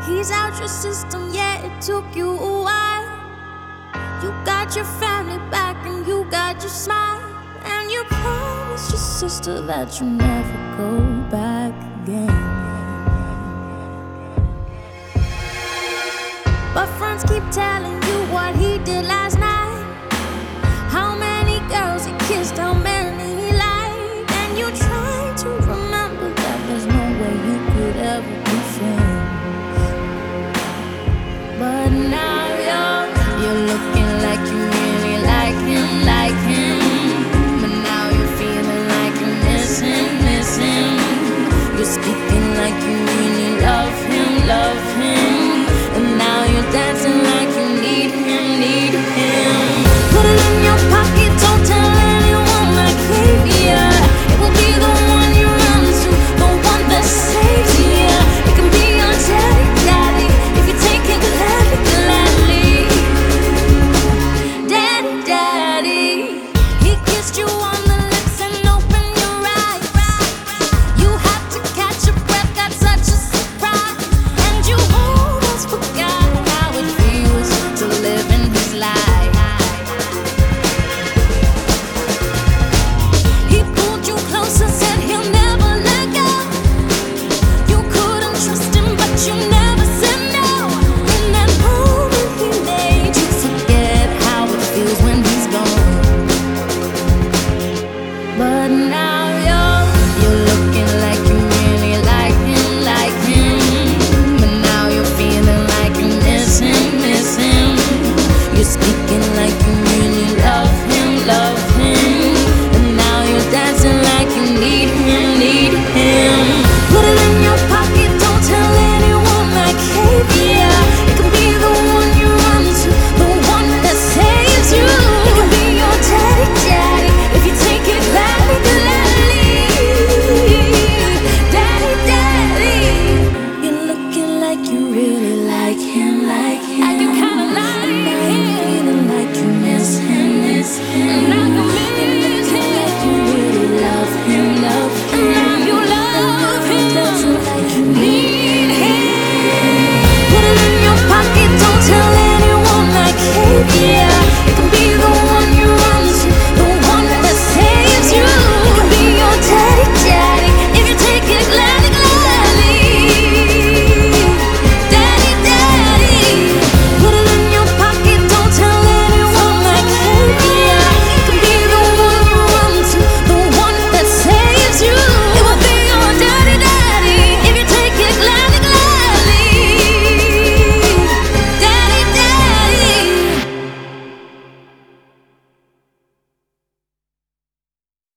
He's out your system, yeah, it took you a while. You got your family back and you got your smile. And you promised your sister that you'll never go back again. But friends keep telling you